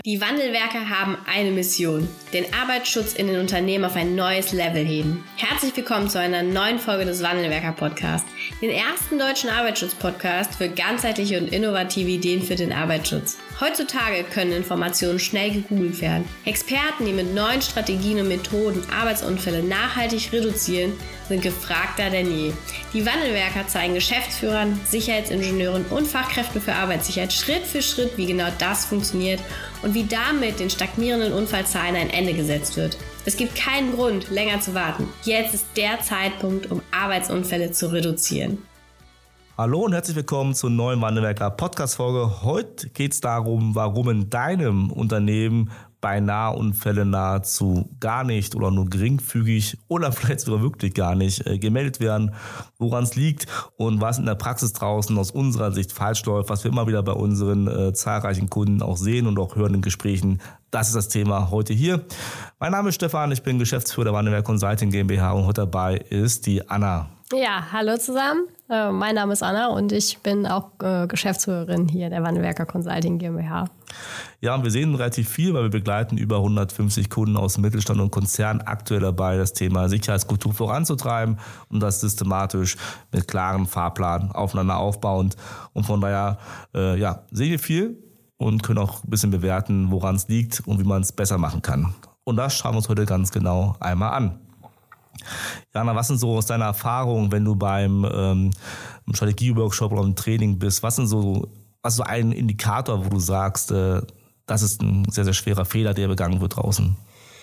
Die Wandelwerker haben eine Mission: den Arbeitsschutz in den Unternehmen auf ein neues Level heben. Herzlich willkommen zu einer neuen Folge des Wandelwerker-Podcasts, den ersten deutschen Arbeitsschutz-Podcast für ganzheitliche und innovative Ideen für den Arbeitsschutz. Heutzutage können Informationen schnell gegoogelt werden. Experten, die mit neuen Strategien und Methoden Arbeitsunfälle nachhaltig reduzieren, sind gefragter denn je. Die Wandelwerker zeigen Geschäftsführern, Sicherheitsingenieuren und Fachkräften für Arbeitssicherheit Schritt für Schritt, wie genau das funktioniert und wie damit den stagnierenden Unfallzahlen ein Ende gesetzt wird. Es gibt keinen Grund, länger zu warten. Jetzt ist der Zeitpunkt, um Arbeitsunfälle zu reduzieren. Hallo und herzlich willkommen zur neuen Wandelwerker Podcast-Folge. Heute geht es darum, warum in deinem Unternehmen beinahe Unfälle nahezu gar nicht oder nur geringfügig oder vielleicht sogar wirklich gar nicht gemeldet werden, woran es liegt und was in der Praxis draußen aus unserer Sicht falsch läuft, was wir immer wieder bei unseren zahlreichen Kunden auch sehen und auch hören in Gesprächen. Das ist das Thema heute hier. Mein Name ist Stefan, ich bin Geschäftsführer der Wandelwerker Consulting GmbH und heute dabei ist die Anna. Ja, hallo zusammen. Mein Name ist Anna und ich bin auch Geschäftsführerin hier der Wandelwerker Consulting GmbH. Ja, und wir sehen relativ viel, weil wir begleiten über 150 Kunden aus dem Mittelstand und Konzern aktuell dabei, das Thema Sicherheitskultur voranzutreiben und das systematisch mit klaren Fahrplan aufeinander aufbauend. Und von daher sehen wir viel und können auch ein bisschen bewerten, woran es liegt und wie man es besser machen kann. Und das schauen wir uns heute ganz genau einmal an. Jana, was sind so aus deiner Erfahrung, wenn du beim Strategie-Workshop oder im Training bist, was ist so ein Indikator, wo du sagst, das ist ein sehr, sehr schwerer Fehler, der begangen wird draußen?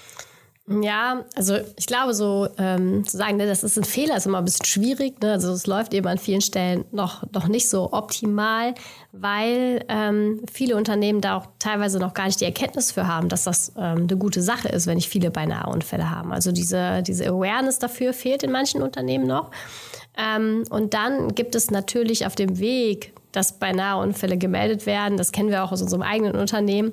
Ja, also ich glaube so zu sagen, das ist ein Fehler, ist immer ein bisschen schwierig. Ne? Also es läuft eben an vielen Stellen noch nicht so optimal, weil viele Unternehmen da auch teilweise noch gar nicht die Erkenntnis für haben, dass das eine gute Sache ist, wenn nicht viele Beinahe-Unfälle haben. Also diese Awareness dafür fehlt in manchen Unternehmen noch. Und dann gibt es natürlich auf dem Weg, dass Beinahe-Unfälle gemeldet werden. Das kennen wir auch aus unserem eigenen Unternehmen.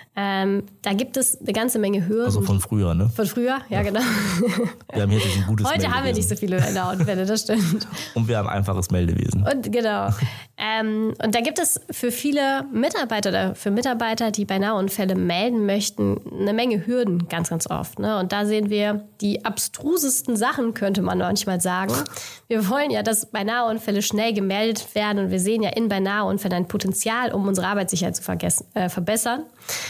Da gibt es eine ganze Menge Hürden. Also von früher, ne? Von früher, ja genau. Wir haben hier ein gutes Heute Meldewesen. haben wir nicht so viele Beinahe-Unfälle, das stimmt. Und wir haben einfaches Meldewesen. Und genau. Und da gibt es für viele Mitarbeiter oder für Mitarbeiter, die Beinahe-Unfälle melden möchten, eine Menge Hürden ganz, ganz oft. Ne? Und da sehen wir die abstrusesten Sachen, könnte man manchmal sagen. Wir wollen ja, dass Beinahe-Unfälle schnell gemeldet werden und wir sehen ja in Beinahe-Unfällen ein Potenzial, um unsere Arbeitssicherheit zu verbessern.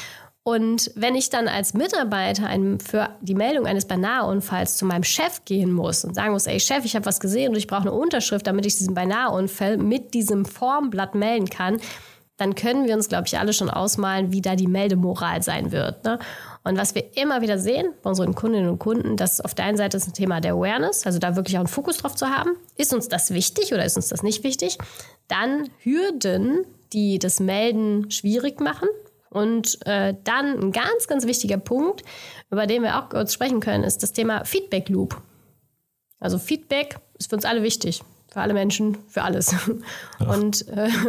Und wenn ich dann als Mitarbeiter für die Meldung eines Beinahe-Unfalls zu meinem Chef gehen muss und sagen muss, ey Chef, ich habe was gesehen und ich brauche eine Unterschrift, damit ich diesen Beinahe-Unfall mit diesem Formblatt melden kann, dann können wir uns, glaube ich, alle schon ausmalen, wie da die Meldemoral sein wird. Ne? Und was wir immer wieder sehen bei unseren Kundinnen und Kunden, dass auf der einen Seite ist ein Thema der Awareness, also da wirklich auch einen Fokus drauf zu haben. Ist uns das wichtig oder ist uns das nicht wichtig? Dann Hürden, die das Melden schwierig machen. Und dann ein ganz, ganz wichtiger Punkt, über den wir auch kurz sprechen können, ist das Thema Feedback Loop. Also Feedback ist für uns alle wichtig, für alle Menschen, für alles. Ja. Und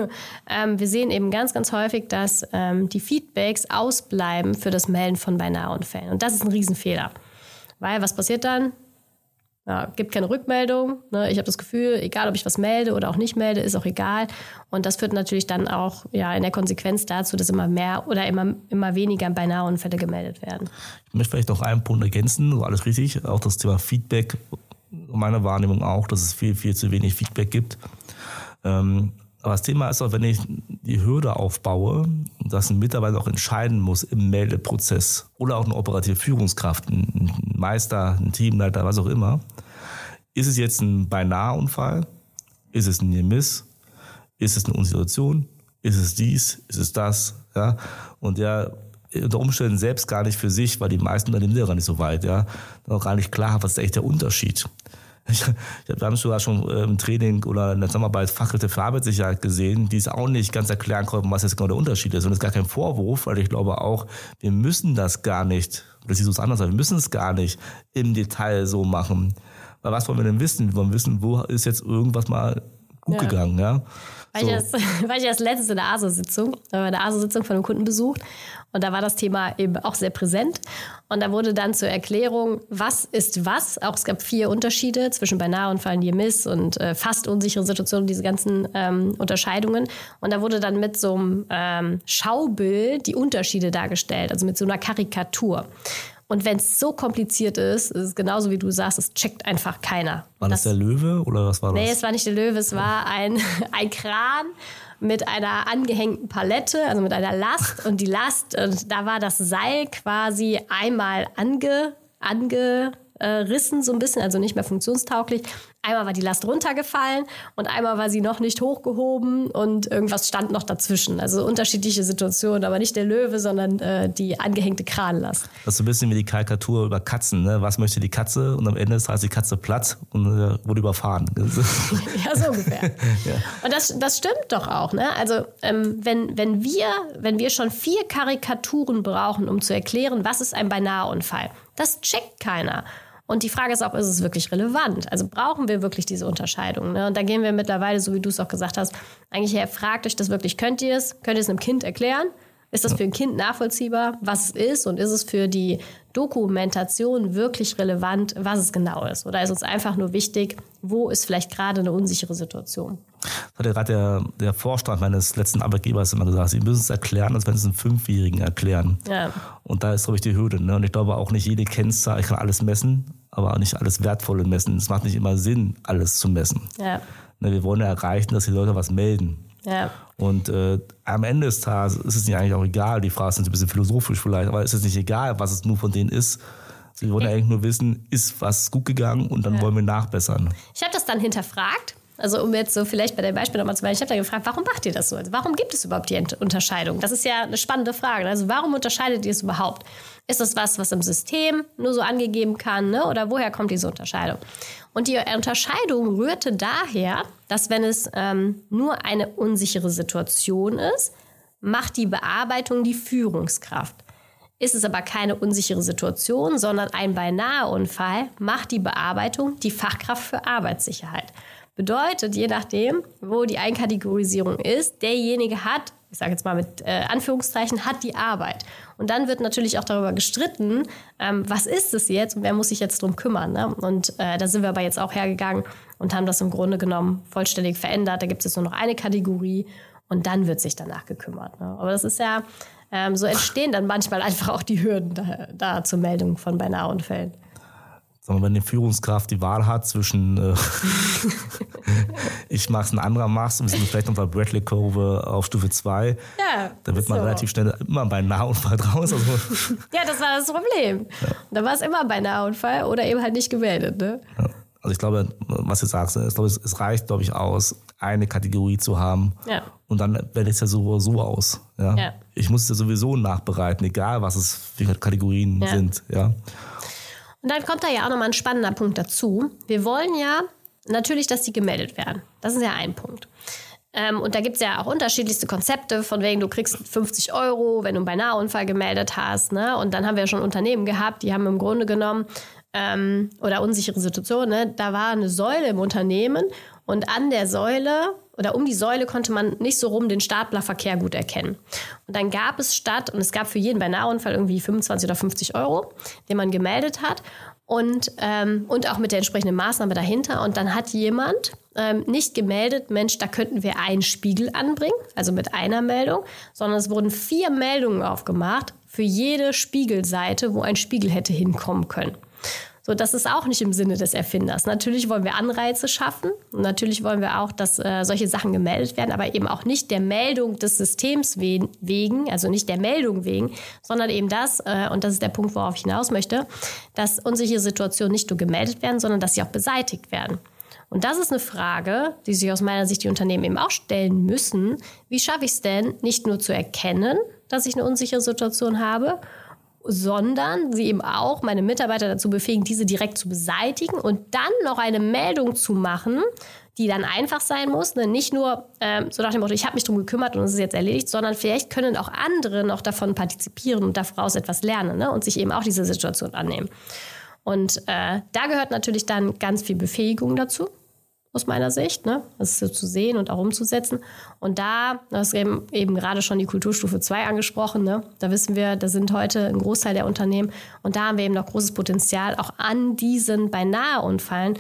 wir sehen eben ganz, ganz häufig, dass die Feedbacks ausbleiben für das Melden von Beinahe-Unfällen. Und das ist ein Riesenfehler. Weil was passiert dann? Ja, gibt keine Rückmeldung. Ne? Ich habe das Gefühl, egal ob ich was melde oder auch nicht melde, ist auch egal. Und das führt natürlich dann auch in der Konsequenz dazu, dass immer mehr oder immer weniger Beinahe-Unfälle gemeldet werden. Ich möchte vielleicht noch einen Punkt ergänzen, so alles richtig, auch das Thema Feedback, meine Wahrnehmung auch, dass es viel, viel zu wenig Feedback gibt. Aber das Thema ist auch, wenn ich die Hürde aufbaue, dass ein Mitarbeiter auch entscheiden muss im Meldeprozess oder auch eine operative Führungskraft, ein Meister, ein Teamleiter, was auch immer. Ist es jetzt ein Beinahe-Unfall? Ist es ein Near-Miss? Ist es eine Unsituation? Ist es dies? Ist es das? Ja? Und der unter Umständen selbst gar nicht für sich, weil die meisten Unternehmen sind ja gar nicht so weit, ja, noch gar nicht klar, was ist echt der Unterschied. Wir haben sogar schon im Training oder in der Zusammenarbeit Fachkräfte für Arbeitssicherheit gesehen, die es auch nicht ganz erklären konnten, was jetzt genau der Unterschied ist. Und das ist gar kein Vorwurf, weil ich glaube auch, wir müssen das gar nicht, oder siehst du es anders, wir müssen es gar nicht im Detail so machen. Weil was wollen wir denn wissen? Wir wollen wissen, wo ist jetzt irgendwas mal gut gegangen, ja? War ich erst letztens in der ASO-Sitzung, von einem Kunden besucht und da war das Thema eben auch sehr präsent und da wurde dann zur Erklärung, was ist was, auch es gab 4 Unterschiede zwischen Beinaheunfall, Near Miss und fast unsichere Situationen, diese ganzen Unterscheidungen und da wurde dann mit so einem Schaubild die Unterschiede dargestellt, also mit so einer Karikatur. Und wenn es so kompliziert ist, ist es genauso wie du sagst, es checkt einfach keiner. War das der Löwe oder was war das? Nee, es war nicht der Löwe, es war ein Kran mit einer angehängten Palette, also mit einer Last. Und die Last, da war das Seil quasi einmal angerissen so ein bisschen, also nicht mehr funktionstauglich. Einmal war die Last runtergefallen und einmal war sie noch nicht hochgehoben und irgendwas stand noch dazwischen. Also unterschiedliche Situationen, aber nicht der Löwe, sondern die angehängte Kranlast. Das ist so ein bisschen wie die Karikatur über Katzen. Ne? Was möchte die Katze? Und am Ende ist die Katze platt und wurde überfahren. Ja, so ungefähr. Ja. Und das stimmt doch auch. Ne? Also wenn wir schon 4 Karikaturen brauchen, um zu erklären, was ist ein Beinaheunfall, das checkt keiner. Und die Frage ist auch, ist es wirklich relevant? Also brauchen wir wirklich diese Unterscheidung? Ne? Und da gehen wir mittlerweile, so wie du es auch gesagt hast, eigentlich her, fragt euch das wirklich, könnt ihr es einem Kind erklären? Ist das für ein Kind nachvollziehbar, was es ist? Und ist es für die Dokumentation wirklich relevant, was es genau ist? Oder ist uns einfach nur wichtig, wo ist vielleicht gerade eine unsichere Situation? Das hat ja gerade der Vorstand meines letzten Arbeitgebers immer gesagt, sie müssen es erklären, als wenn sie es einem 5-Jährigen erklären. Ja. Und da ist, glaube ich, die Hürde. Ne? Und ich glaube auch nicht jede Kennzahl, ich kann alles messen, aber auch nicht alles Wertvolle messen. Es macht nicht immer Sinn, alles zu messen. Ja. Ne, wir wollen ja erreichen, dass die Leute was melden. Ja. Und am Ende des Tages ist es nicht eigentlich auch egal, die Frage ist ein bisschen philosophisch vielleicht, aber ist es nicht egal, was es nur von denen ist. Wir wollen ja eigentlich nur wissen, ist was gut gegangen und dann wollen wir nachbessern. Ich habe das dann hinterfragt. Also um jetzt so vielleicht bei dem Beispiel nochmal zu bleiben, ich habe da gefragt, warum macht ihr das so? Also warum gibt es überhaupt die Unterscheidung? Das ist ja eine spannende Frage. Also warum unterscheidet ihr es überhaupt? Ist das was im System nur so angegeben kann? Ne? Oder woher kommt diese Unterscheidung? Und die Unterscheidung rührte daher, dass wenn es nur eine unsichere Situation ist, macht die Bearbeitung die Führungskraft. Ist es aber keine unsichere Situation, sondern ein Beinaheunfall, macht die Bearbeitung die Fachkraft für Arbeitssicherheit. Bedeutet, je nachdem, wo die Einkategorisierung ist, derjenige hat, ich sage jetzt mal mit Anführungszeichen, hat die Arbeit. Und dann wird natürlich auch darüber gestritten, was ist es jetzt und wer muss sich jetzt drum kümmern. Ne? Und da sind wir aber jetzt auch hergegangen und haben das im Grunde genommen vollständig verändert. Da gibt es jetzt nur noch eine Kategorie und dann wird sich danach gekümmert. Ne? Aber das ist ja, so entstehen dann manchmal einfach auch die Hürden da zur Meldung von Beinaheunfällen. Wenn eine Führungskraft die Wahl hat zwischen ich mach's, ein anderer mach's, und wir sind vielleicht noch bei Bradley-Kurve auf Stufe 2, dann wird man relativ schnell immer bei Beinaheunfall draus. Also ja, das war das Problem. Ja. Da war es immer Beinaheunfall oder eben halt nicht gemeldet. Ne? Ja. Also ich glaube, was du sagst, es reicht, glaube ich, aus, eine Kategorie zu haben. Ja. Und dann wählt es ja so aus. Ja? Ja. Ich muss es ja sowieso nachbereiten, egal was es für Kategorien sind. Ja. Und dann kommt da ja auch nochmal ein spannender Punkt dazu. Wir wollen ja natürlich, dass die gemeldet werden. Das ist ja ein Punkt. Und da gibt es ja auch unterschiedlichste Konzepte, von wegen du kriegst 50 €, wenn du einen Beinaheunfall gemeldet hast. Ne? Und dann haben wir ja schon Unternehmen gehabt, die haben im Grunde genommen, oder unsichere Situationen, ne? Da war eine Säule im Unternehmen und an der Säule oder um die Säule konnte man nicht so rum den Staplerverkehr gut erkennen. Und dann gab es es gab für jeden Beinaheunfall irgendwie 25 oder 50 €, den man gemeldet hat und auch mit der entsprechenden Maßnahme dahinter. Und dann hat jemand nicht gemeldet, Mensch, da könnten wir einen Spiegel anbringen, also mit einer Meldung, sondern es wurden 4 Meldungen aufgemacht für jede Spiegelseite, wo ein Spiegel hätte hinkommen können. So, das ist auch nicht im Sinne des Erfinders. Natürlich wollen wir Anreize schaffen und natürlich wollen wir auch, dass solche Sachen gemeldet werden, aber eben auch nicht der Meldung des Systems wegen, also nicht der Meldung wegen, sondern eben das, und das ist der Punkt, worauf ich hinaus möchte, dass unsichere Situationen nicht nur gemeldet werden, sondern dass sie auch beseitigt werden. Und das ist eine Frage, die sich aus meiner Sicht die Unternehmen eben auch stellen müssen. Wie schaffe ich es denn, nicht nur zu erkennen, dass ich eine unsichere Situation habe, sondern sie eben auch meine Mitarbeiter dazu befähigen, diese direkt zu beseitigen und dann noch eine Meldung zu machen, die dann einfach sein muss. Ne? Nicht nur so nach dem Motto, ich habe mich darum gekümmert und es ist jetzt erledigt, sondern vielleicht können auch andere noch davon partizipieren und daraus etwas lernen, ne? Und sich eben auch diese Situation annehmen. Und da gehört natürlich dann ganz viel Befähigung dazu. aus meiner Sicht, ne? Das ist so zu sehen und auch umzusetzen. Und da, du hast eben gerade schon die Kulturstufe 2 angesprochen, ne? Da wissen wir, da sind heute ein Großteil der Unternehmen und da haben wir eben noch großes Potenzial, auch an diesen Beinahe-Unfällen,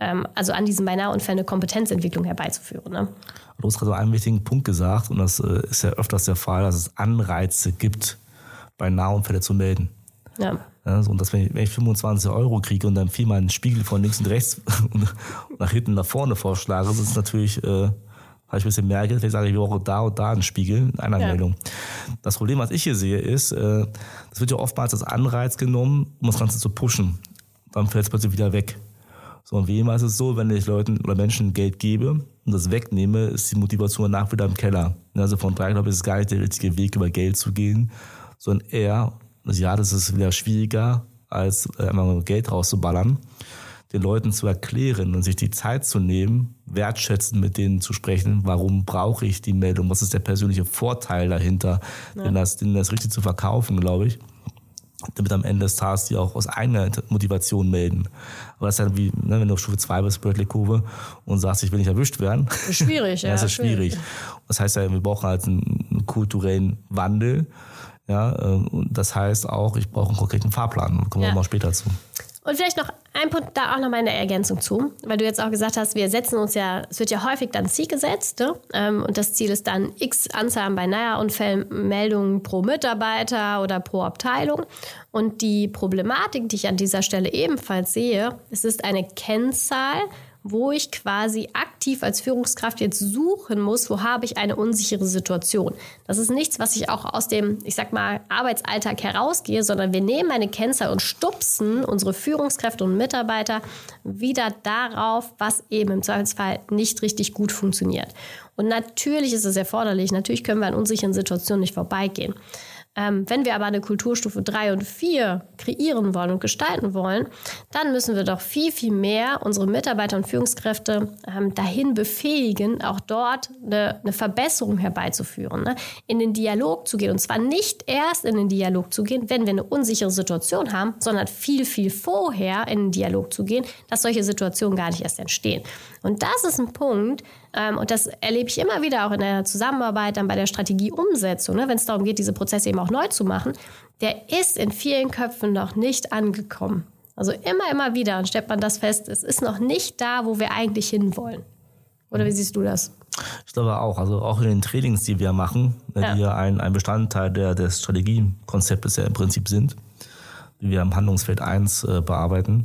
eine Kompetenzentwicklung herbeizuführen. Ne? Du hast gerade einen wichtigen Punkt gesagt und das ist ja öfters der Fall, dass es Anreize gibt, Beinahe-Unfälle zu melden. Ja. Also, und dass wenn ich 25 € kriege und dann viermal einen Spiegel von links und rechts und nach hinten nach vorne vorschlage, das ist natürlich, habe ich ein bisschen mehr Geld, vielleicht sage ich, ich brauche da und da einen Spiegel, eine Meldung. Das Problem, was ich hier sehe, ist, das wird ja oftmals als Anreiz genommen, um das Ganze zu pushen. Dann fällt es plötzlich wieder weg. So, und wie immer ist es so, wenn ich Leuten oder Menschen Geld gebe und das wegnehme, ist die Motivation danach wieder im Keller. Also von daher glaube ich, ist es gar nicht der richtige Weg, über Geld zu gehen, sondern eher, das ist wieder schwieriger, als einfach Geld rauszuballern, den Leuten zu erklären und sich die Zeit zu nehmen, wertschätzend mit denen zu sprechen, warum brauche ich die Meldung, was ist der persönliche Vorteil dahinter, denen das richtig zu verkaufen, glaube ich, damit am Ende des Tages die auch aus eigener Motivation melden. Aber das ist ja wie, wenn du auf Stufe 2 bist, Bradley-Kurve, und sagst, ich will nicht erwischt werden. Schwierig, ja. Das ist schwierig. Das heißt ja, wir brauchen halt einen kulturellen Wandel. Ja, und das heißt auch, ich brauche einen konkreten Fahrplan. Da kommen wir mal später zu. Und vielleicht noch ein Punkt, da auch noch mal eine Ergänzung zu, weil du jetzt auch gesagt hast, es wird ja häufig dann Ziel gesetzt, ne? Und das Ziel ist dann X Anzahl an Beinahe-Unfällen, Meldungen pro Mitarbeiter oder pro Abteilung. Und die Problematik, die ich an dieser Stelle ebenfalls sehe, es ist eine Kennzahl, wo ich quasi aktiv als Führungskraft jetzt suchen muss, wo habe ich eine unsichere Situation. Das ist nichts, was ich auch aus dem, Arbeitsalltag herausgehe, sondern wir nehmen eine Kennzahl und stupsen unsere Führungskräfte und Mitarbeiter wieder darauf, was eben im Zweifelsfall nicht richtig gut funktioniert. Und natürlich ist es erforderlich, natürlich können wir an unsicheren Situationen nicht vorbeigehen. Wenn wir aber eine Kulturstufe 3 und 4 kreieren wollen und gestalten wollen, dann müssen wir doch viel, viel mehr unsere Mitarbeiter und Führungskräfte dahin befähigen, auch dort eine Verbesserung herbeizuführen, ne? In den Dialog zu gehen. Und zwar nicht erst in den Dialog zu gehen, wenn wir eine unsichere Situation haben, sondern viel, viel vorher in den Dialog zu gehen, dass solche Situationen gar nicht erst entstehen. Und das ist ein Punkt, und das erlebe ich immer wieder auch in der Zusammenarbeit, dann bei der Strategieumsetzung, ne, wenn es darum geht, diese Prozesse eben auch neu zu machen, der ist in vielen Köpfen noch nicht angekommen. Also immer wieder und stellt man das fest, es ist noch nicht da, wo wir eigentlich hinwollen. Oder wie siehst du das? Ich glaube auch, also auch in den Trainings, die wir machen, die ja ein Bestandteil des Strategiekonzeptes ja im Prinzip sind, die wir im Handlungsfeld 1 bearbeiten,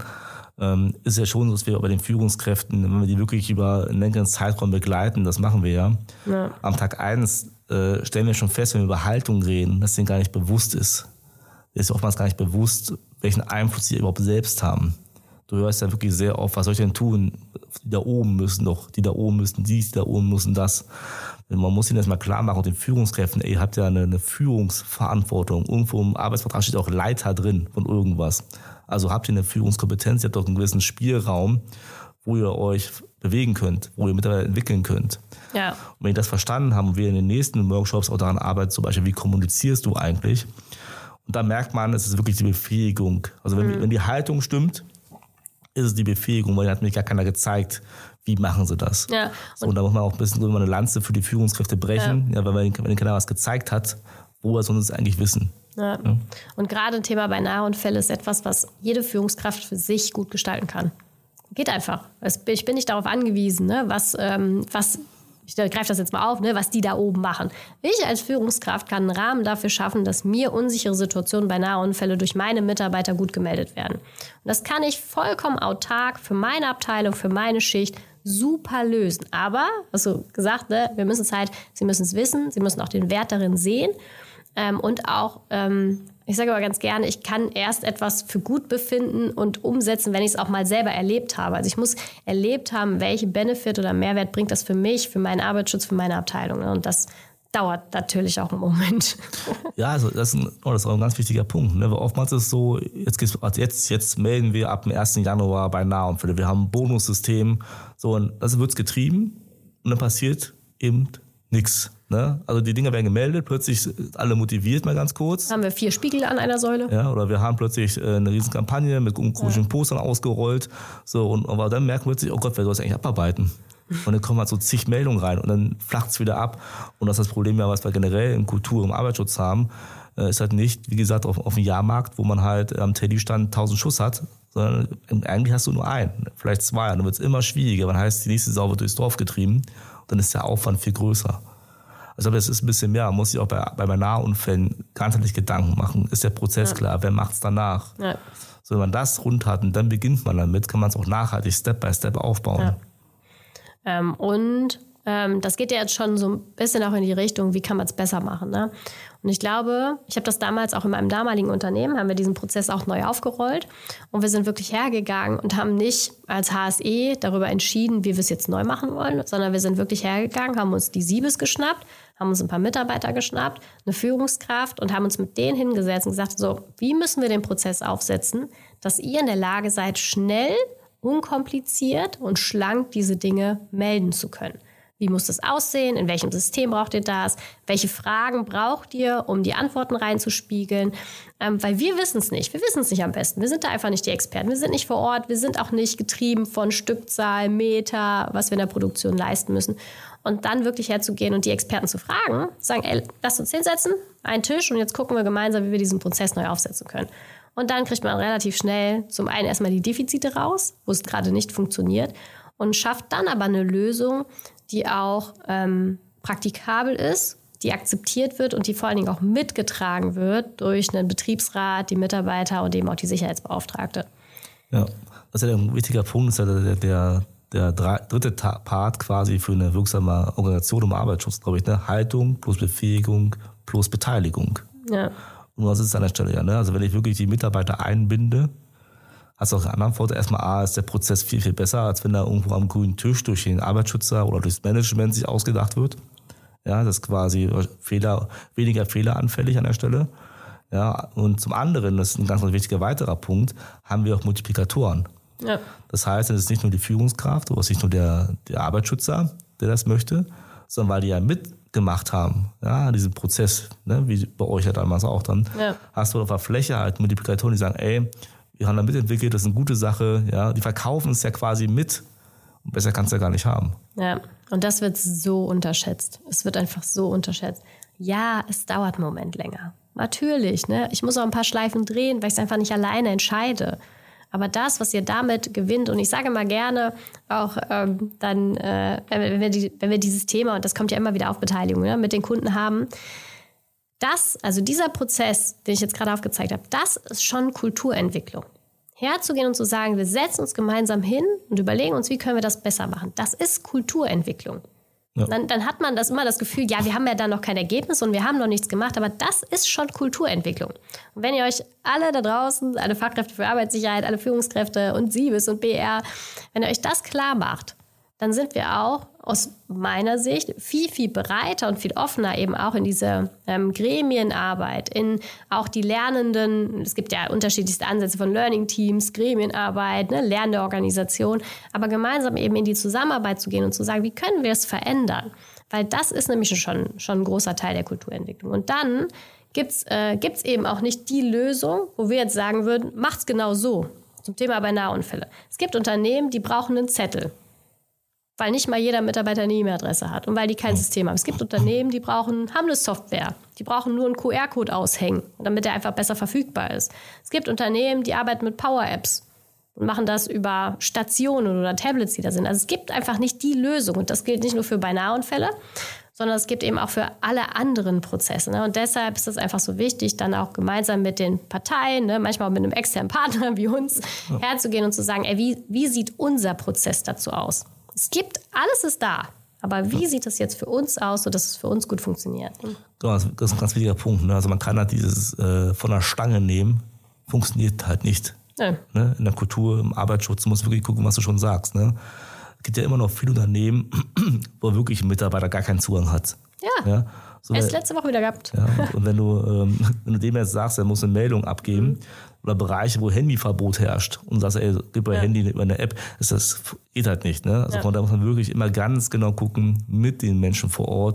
ist ja schon so, dass wir bei den Führungskräften, wenn wir die wirklich über einen längeren Zeitraum begleiten, das machen wir ja. Am Tag 1 stellen wir schon fest, wenn wir über Haltung reden, dass denen gar nicht bewusst ist. Es ist oftmals gar nicht bewusst, welchen Einfluss sie überhaupt selbst haben. Du hörst ja wirklich sehr oft, was soll ich denn tun? Die da oben müssen doch, die da oben müssen dies, die da oben müssen das. Man muss ihnen das mal klar machen und den Führungskräften, ihr habt ja eine Führungsverantwortung. Irgendwo im Arbeitsvertrag steht auch Leiter drin von irgendwas. Also habt ihr eine Führungskompetenz, ihr habt doch einen gewissen Spielraum, wo ihr euch bewegen könnt, wo ihr Mitarbeiter entwickeln könnt. Ja. Und wenn ihr das verstanden haben und wir in den nächsten Workshops auch daran arbeiten, zum Beispiel, wie kommunizierst du eigentlich? Und da merkt man, es ist wirklich die Befähigung. Also wenn die Haltung stimmt, ist es die Befähigung, weil da hat mir gar keiner gezeigt, wie machen sie das. Ja. Und da muss man auch ein bisschen eine Lanze für die Führungskräfte brechen, weil wenn keiner was gezeigt hat, woher sollen sie es eigentlich wissen. Ja. Ja. Und gerade ein Thema Beinahe-Unfälle ist etwas, was jede Führungskraft für sich gut gestalten kann. Geht einfach. Ich bin nicht darauf angewiesen, ne, ich greife das jetzt mal auf, ne, was die da oben machen. Ich als Führungskraft kann einen Rahmen dafür schaffen, dass mir unsichere Situationen, Beinahe-Unfälle durch meine Mitarbeiter gut gemeldet werden. Und das kann ich vollkommen autark für meine Abteilung, für meine Schicht super lösen. Aber, also gesagt, ne, Sie müssen es wissen, Sie müssen auch den Wert darin sehen. Und auch, ich sage aber ganz gerne, ich kann erst etwas für gut befinden und umsetzen, wenn ich es auch mal selber erlebt habe. Also ich muss erlebt haben, welche Benefit oder Mehrwert bringt das für mich, für meinen Arbeitsschutz, für meine Abteilung. Und das dauert natürlich auch einen Moment. Ja, also das ist auch ein ganz wichtiger Punkt. Ne? Weil oftmals ist es so, jetzt melden wir ab dem 1. Januar Beinahe-Unfälle. Wir haben ein Bonussystem, so, und das wird getrieben und dann passiert eben nichts. Ne? Also die Dinger werden gemeldet, plötzlich sind alle motiviert mal ganz kurz. Haben wir 4 Spiegel an einer Säule. Ja, oder wir haben plötzlich eine riesen Kampagne mit komischen Postern ausgerollt. So, aber dann merken wir plötzlich, oh Gott, wer soll das eigentlich abarbeiten? Und dann kommen halt so zig Meldungen rein und dann flacht es wieder ab. Und das ist das Problem, ja, was wir generell in Kultur und Arbeitsschutz haben, ist halt nicht, wie gesagt, auf dem Jahrmarkt, wo man halt am Teddystand 1000 Schuss hat, sondern eigentlich hast du nur einen, vielleicht 2. Und dann wird es immer schwieriger. Man heißt, die nächste Sau wird durchs Dorf getrieben. Und dann ist der Aufwand viel größer. Also das ist ein bisschen mehr. Man muss sich auch bei Nahunfällen ganzheitlich Gedanken machen. Ist der Prozess klar? Wer macht es danach? Ja. So, wenn man das rund hat und dann beginnt man damit, kann man es auch nachhaltig Step by Step aufbauen. Ja. Das geht ja jetzt schon so ein bisschen auch in die Richtung, wie kann man es besser machen. Ne? Und ich glaube, ich habe das damals auch in meinem damaligen Unternehmen, haben wir diesen Prozess auch neu aufgerollt. Und wir sind wirklich hergegangen und haben nicht als HSE darüber entschieden, wie wir es jetzt neu machen wollen, sondern wir sind wirklich hergegangen, haben uns die Siebes geschnappt, haben uns ein paar Mitarbeiter geschnappt, eine Führungskraft und haben uns mit denen hingesetzt und gesagt, so, wie müssen wir den Prozess aufsetzen, dass ihr in der Lage seid, schnell, unkompliziert und schlank diese Dinge melden zu können. Wie muss das aussehen? In welchem System braucht ihr das? Welche Fragen braucht ihr, um die Antworten reinzuspiegeln? Weil wir wissen es nicht. Wir wissen es nicht am besten. Wir sind da einfach nicht die Experten. Wir sind nicht vor Ort. Wir sind auch nicht getrieben von Stückzahl, Meter, was wir in der Produktion leisten müssen. Und dann wirklich herzugehen und die Experten zu fragen, sagen, ey, lasst uns hinsetzen, einen Tisch und jetzt gucken wir gemeinsam, wie wir diesen Prozess neu aufsetzen können. Und dann kriegt man relativ schnell zum einen erstmal die Defizite raus, wo es gerade nicht funktioniert und schafft dann aber eine Lösung, die auch praktikabel ist, die akzeptiert wird und die vor allen Dingen auch mitgetragen wird durch einen Betriebsrat, die Mitarbeiter und eben auch die Sicherheitsbeauftragte. Ja, das ist ja ein wichtiger Punkt, das ist ja der dritte Part quasi für eine wirksame Organisation im Arbeitsschutz, glaube ich, ne? Haltung plus Befähigung plus Beteiligung. Ja. Und was ist es an der Stelle ja, ne? Also wenn ich wirklich die Mitarbeiter einbinde, hast du auch einen anderen Vorteil. Erstmal ist der Prozess viel, viel besser, als wenn da irgendwo am grünen Tisch durch den Arbeitsschützer oder durchs Management sich ausgedacht wird. Ja, das ist quasi weniger fehleranfällig an der Stelle. Ja, und zum anderen, das ist ein ganz wichtiger weiterer Punkt, haben wir auch Multiplikatoren. Ja. Das heißt, es ist nicht nur die Führungskraft oder es ist nicht nur der Arbeitsschützer, der das möchte, sondern weil die ja mitgemacht haben, ja, diesen Prozess, ne, wie bei euch ja damals auch dann, hast du auf der Fläche halt Multiplikatoren, die sagen, ey, wir haben da mitentwickelt, das ist eine gute Sache, ja, die verkaufen es ja quasi mit und besser kannst du ja gar nicht haben. Ja, und das wird so unterschätzt. Es wird einfach so unterschätzt. Ja, es dauert einen Moment länger. Natürlich, ne? Ich muss auch ein paar Schleifen drehen, weil ich es einfach nicht alleine entscheide. Aber das, was ihr damit gewinnt, und ich sage mal gerne auch wenn wir dieses Thema, und das kommt ja immer wieder auf Beteiligung, ne, mit den Kunden haben, also dieser Prozess, den ich jetzt gerade aufgezeigt habe, das ist schon Kulturentwicklung. Herzugehen und zu sagen, wir setzen uns gemeinsam hin und überlegen uns, wie können wir das besser machen. Das ist Kulturentwicklung. Ja. Dann hat man immer das Gefühl, ja, wir haben ja da noch kein Ergebnis und wir haben noch nichts gemacht, aber das ist schon Kulturentwicklung. Und wenn ihr euch alle da draußen, alle Fachkräfte für Arbeitssicherheit, alle Führungskräfte und Siebes und BR, wenn ihr euch das klar macht, dann sind wir auch aus meiner Sicht viel, viel bereiter und viel offener eben auch in diese Gremienarbeit, in auch die Lernenden. Es gibt ja unterschiedlichste Ansätze von Learning Teams, Gremienarbeit, ne, lernende Organisation, aber gemeinsam eben in die Zusammenarbeit zu gehen und zu sagen, wie können wir es verändern? Weil das ist nämlich schon ein großer Teil der Kulturentwicklung. Und dann gibt's eben auch nicht die Lösung, wo wir jetzt sagen würden, macht's genau so. Zum Thema bei Nahunfälle. Es gibt Unternehmen, die brauchen einen Zettel, weil nicht mal jeder Mitarbeiter eine E-Mail-Adresse hat und weil die kein System haben. Es gibt Unternehmen, die haben eine Software. Die brauchen nur einen QR-Code aushängen, damit der einfach besser verfügbar ist. Es gibt Unternehmen, die arbeiten mit Power-Apps und machen das über Stationen oder Tablets, die da sind. Also es gibt einfach nicht die Lösung. Und das gilt nicht nur für Nahunfälle, sondern es gibt eben auch für alle anderen Prozesse. Ne? Und deshalb ist es einfach so wichtig, dann auch gemeinsam mit den Parteien, ne, manchmal auch mit einem externen Partner wie uns, herzugehen und zu sagen, ey, wie sieht unser Prozess dazu aus? Alles ist da. Aber wie sieht das jetzt für uns aus, sodass es für uns gut funktioniert? Das ist ein ganz wichtiger Punkt. Ne? Also man kann halt dieses von der Stange nehmen, funktioniert halt nicht. Ja. Ne? In der Kultur, im Arbeitsschutz, du musst wirklich gucken, was du schon sagst. Ne? Es gibt ja immer noch viele Unternehmen, wo wirklich ein Mitarbeiter gar keinen Zugang hat. Ja. So, erst letzte Woche wieder gehabt. Ja, und wenn du dem jetzt sagst, er muss eine Meldung abgeben, oder Bereiche, wo Handyverbot herrscht und sagst, ey, gib mir Handy über eine App, das geht halt nicht. Ne? Also von da muss man wirklich immer ganz genau gucken mit den Menschen vor Ort,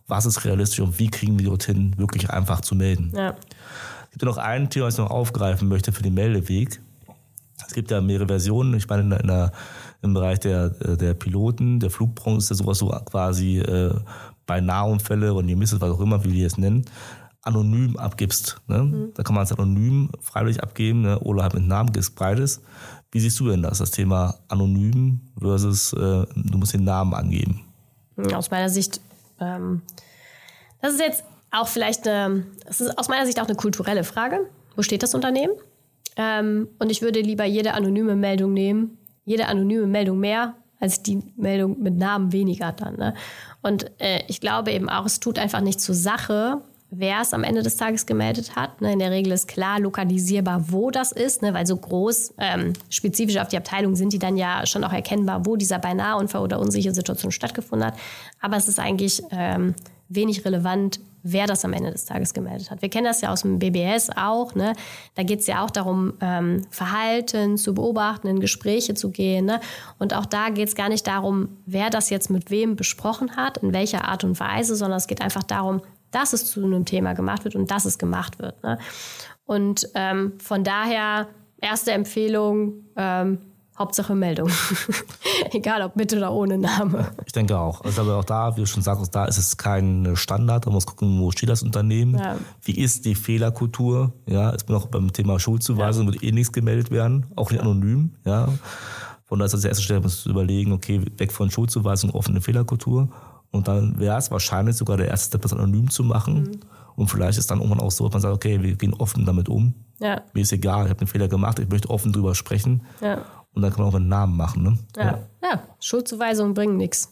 was ist realistisch und wie kriegen wir die dorthin, wirklich einfach zu melden. Ja. Es gibt ja noch ein Thema, was ich noch aufgreifen möchte für den Meldeweg. Es gibt ja mehrere Versionen. Ich meine, im Bereich der Piloten, der Flugbranche ist ja sowas so quasi bei Nahunfälle oder Near-Misses, was auch immer, wie wir es nennen, anonym abgibst. Ne? Da kann man es anonym freiwillig abgeben, ne? Oder halt mit Namen, gibst beides. Wie siehst du denn das Thema anonym versus du musst den Namen angeben? Aus meiner Sicht, das ist jetzt auch vielleicht das ist aus meiner Sicht auch eine kulturelle Frage. Wo steht das Unternehmen? Und ich würde lieber jede anonyme Meldung nehmen, jede anonyme Meldung mehr, als die Meldung mit Namen weniger dann. Ne? Und ich glaube eben auch, es tut einfach nicht zur Sache, wer es am Ende des Tages gemeldet hat. Ne? In der Regel ist klar lokalisierbar, wo das ist, ne? Weil so groß, spezifisch auf die Abteilung sind die dann ja schon auch erkennbar, wo dieser Beinaheunfall oder unsichere Situation stattgefunden hat. Aber es ist eigentlich wenig relevant, wer das am Ende des Tages gemeldet hat. Wir kennen das ja aus dem BBS auch. Ne? Da geht es ja auch darum, Verhalten zu beobachten, in Gespräche zu gehen. Ne? Und auch da geht es gar nicht darum, wer das jetzt mit wem besprochen hat, in welcher Art und Weise, sondern es geht einfach darum, dass es zu einem Thema gemacht wird und dass es gemacht wird. Ne? Und von daher, erste Empfehlung, Hauptsache Meldung. Egal ob mit oder ohne Name. Ich denke auch. Also aber auch da, wie du schon sagst, da ist es kein Standard. Man muss gucken, wo steht das Unternehmen. Ja. Wie ist die Fehlerkultur? Ja, ich bin auch beim Thema Schuldzuweisung, wird nichts gemeldet werden, auch nicht anonym. Ja. Von daher ist das die erste Stelle, muss du überlegen, okay, weg von Schuldzuweisung, offene Fehlerkultur. Und dann wäre es wahrscheinlich sogar der erste Step, das anonym zu machen. Und vielleicht ist dann irgendwann auch so, dass man sagt, okay, wir gehen offen damit um. Ja. Mir ist egal, ich habe einen Fehler gemacht, ich möchte offen drüber sprechen. Ja. Und dann kann man auch einen Namen machen. Ne? Ja, Schuldzuweisungen bringen nichts.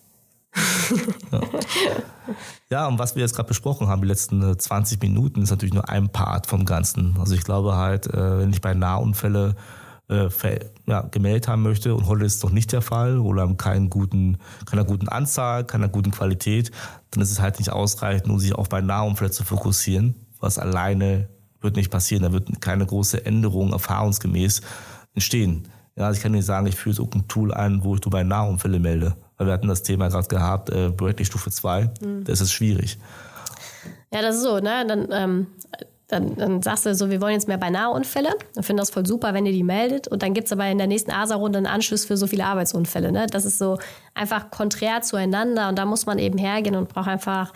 Ja, und was wir jetzt gerade besprochen haben, die letzten 20 Minuten, ist natürlich nur ein Part vom Ganzen. Also ich glaube halt, wenn ich bei Nahunfälle gemeldet haben möchte und heute ist es doch nicht der Fall oder haben keiner guten Anzahl, keiner guten Qualität, dann ist es halt nicht ausreichend, nur sich auch bei Nahunfällen zu fokussieren. Was alleine wird nicht passieren. Da wird keine große Änderung erfahrungsgemäß entstehen. Ja, ich kann nicht sagen, ich führe so ein Tool ein, wo ich bei Nahunfälle melde. Weil wir hatten das Thema gerade gehabt, Bradley Stufe 2. Das ist schwierig. Ja, das ist so, ne? Dann sagst du so, wir wollen jetzt mehr bei Nahunfälle. Dann finde das voll super, wenn ihr die meldet. Und dann gibt es aber in der nächsten ASA-Runde einen Anschluss für so viele Arbeitsunfälle. Ne? Das ist so einfach konträr zueinander. Und da muss man eben hergehen und braucht einfach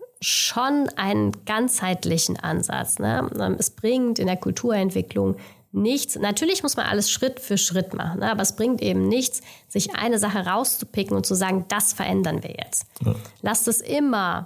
schon einen ganzheitlichen Ansatz. Ne? Es bringt in der Kulturentwicklung nichts. Natürlich muss man alles Schritt für Schritt machen, ne? Aber es bringt eben nichts, sich eine Sache rauszupicken und zu sagen, das verändern wir jetzt. Ja. Lasst es immer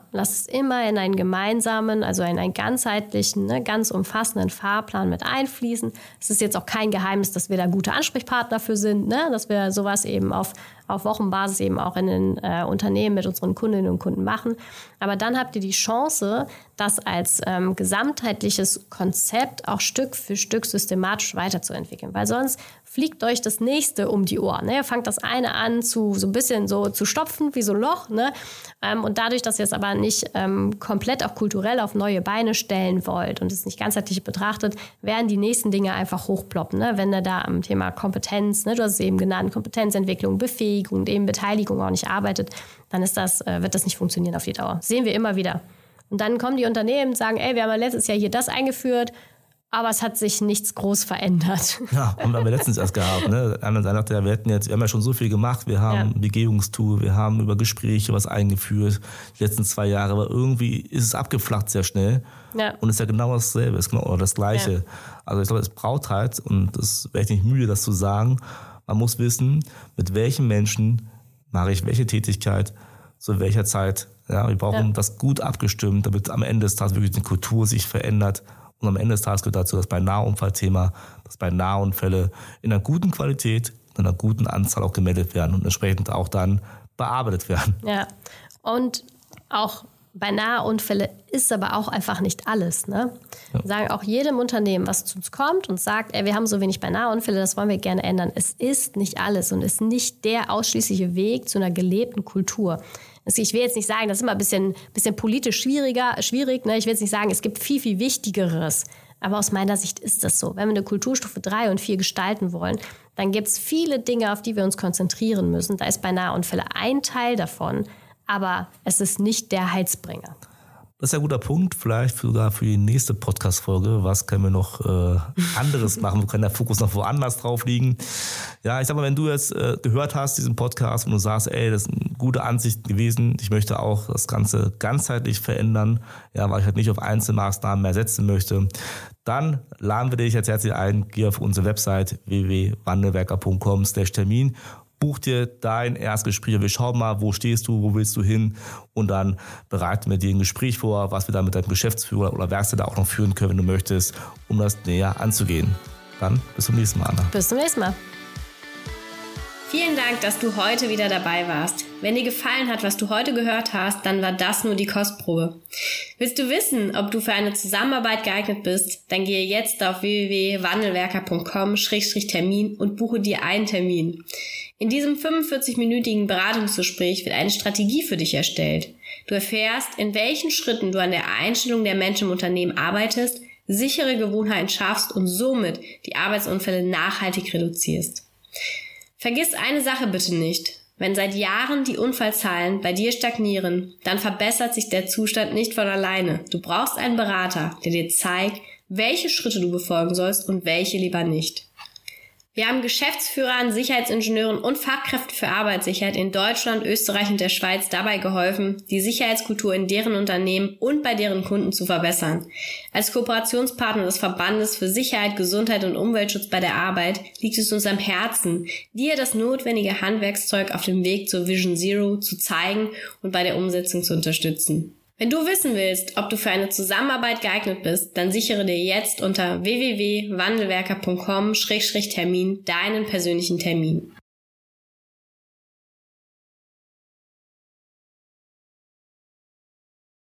in einen gemeinsamen, also in einen ganzheitlichen, ne, ganz umfassenden Fahrplan mit einfließen. Es ist jetzt auch kein Geheimnis, dass wir da gute Ansprechpartner für sind, ne? Dass wir sowas eben auf Wochenbasis eben auch in den Unternehmen mit unseren Kundinnen und Kunden machen. Aber dann habt ihr die Chance, das als gesamtheitliches Konzept auch Stück für Stück systematisch weiterzuentwickeln. Weil sonst fliegt euch das nächste um die Ohren. Ne? Ihr fangt das eine an so ein bisschen so zu stopfen, wie so ein Loch. Ne? Und dadurch, dass ihr es aber nicht komplett auch kulturell auf neue Beine stellen wollt und es nicht ganzheitlich betrachtet, werden die nächsten Dinge einfach hochploppen. Ne? Wenn ihr da am Thema Kompetenz, ne, du hast es eben genannt, Kompetenzentwicklung, Befähigung und eben Beteiligung auch nicht arbeitet, dann wird das nicht funktionieren auf die Dauer. Das sehen wir immer wieder. Und dann kommen die Unternehmen und sagen, ey, wir haben ja letztes Jahr hier das eingeführt, aber es hat sich nichts groß verändert. Ja, haben wir letztens erst gehabt. Ne? Einer sagte, ja, wir haben ja schon so viel gemacht. Wir haben ein Begehungstool, wir haben über Gespräche was eingeführt, die letzten 2 Jahre. Aber irgendwie ist es abgeflacht sehr schnell. Ja. Und ist ja genau dasselbe, ist genau das Gleiche. Ja. Also ich glaube, es braucht halt, und das wäre ich nicht müde, das zu sagen, man muss wissen, mit welchen Menschen mache ich welche Tätigkeit, zu welcher Zeit. Ja, wir brauchen das gut abgestimmt, damit am Ende des Tages wirklich die Kultur sich verändert. Und am Ende des Tages gehört dazu, dass bei Nahunfallthema, dass bei Nahunfälle in einer guten Qualität, in einer guten Anzahl auch gemeldet werden und entsprechend auch dann bearbeitet werden. Ja, und auch bei Nahunfälle ist aber auch einfach nicht alles. Ne? Ja. Wir sagen auch jedem Unternehmen, was zu uns kommt und sagt, wir haben so wenig bei Nahunfälle, das wollen wir gerne ändern. Es ist nicht alles und ist nicht der ausschließliche Weg zu einer gelebten Kultur. Ich will jetzt nicht sagen, das ist immer ein bisschen politisch schwierig. Ne? Ich will jetzt nicht sagen, es gibt viel, viel Wichtigeres. Aber aus meiner Sicht ist das so. Wenn wir eine Kulturstufe 3 und 4 gestalten wollen, dann gibt es viele Dinge, auf die wir uns konzentrieren müssen. Da ist bei Nahunfälle ein Teil davon, aber es ist nicht der Heilsbringer. Das ist ja ein guter Punkt, vielleicht sogar für die nächste Podcast-Folge. Was können wir noch anderes machen? Wo kann der Fokus noch woanders drauf liegen? Ja, ich sag mal, wenn du jetzt gehört hast, diesen Podcast, und du sagst, ey, das ist eine gute Ansicht gewesen, ich möchte auch das Ganze ganzheitlich verändern, ja, weil ich halt nicht auf Einzelmaßnahmen mehr setzen möchte, dann laden wir dich jetzt herzlich ein, geh auf unsere Website www.wandelwerker.com/Termin. Buch dir dein Erstgespräch. Wir schauen mal, wo stehst du, wo willst du hin, und dann bereiten wir dir ein Gespräch vor, was wir dann mit deinem Geschäftsführer oder Werkstätter auch noch führen können, wenn du möchtest, um das näher anzugehen. Dann bis zum nächsten Mal, Anna. Bis zum nächsten Mal. Vielen Dank, dass du heute wieder dabei warst. Wenn dir gefallen hat, was du heute gehört hast, dann war das nur die Kostprobe. Willst du wissen, ob du für eine Zusammenarbeit geeignet bist? Dann gehe jetzt auf www.wandelwerker.com/Termin und buche dir einen Termin. In diesem 45-minütigen Beratungsgespräch wird eine Strategie für dich erstellt. Du erfährst, in welchen Schritten du an der Einstellung der Menschen im Unternehmen arbeitest, sichere Gewohnheiten schaffst und somit die Arbeitsunfälle nachhaltig reduzierst. Vergiss eine Sache bitte nicht. Wenn seit Jahren die Unfallzahlen bei dir stagnieren, dann verbessert sich der Zustand nicht von alleine. Du brauchst einen Berater, der dir zeigt, welche Schritte du befolgen sollst und welche lieber nicht. Wir haben Geschäftsführern, Sicherheitsingenieuren und Fachkräften für Arbeitssicherheit in Deutschland, Österreich und der Schweiz dabei geholfen, die Sicherheitskultur in deren Unternehmen und bei deren Kunden zu verbessern. Als Kooperationspartner des Verbandes für Sicherheit, Gesundheit und Umweltschutz bei der Arbeit liegt es uns am Herzen, dir das notwendige Handwerkszeug auf dem Weg zur Vision Zero zu zeigen und bei der Umsetzung zu unterstützen. Wenn du wissen willst, ob du für eine Zusammenarbeit geeignet bist, dann sichere dir jetzt unter www.wandelwerker.com/Termin deinen persönlichen Termin.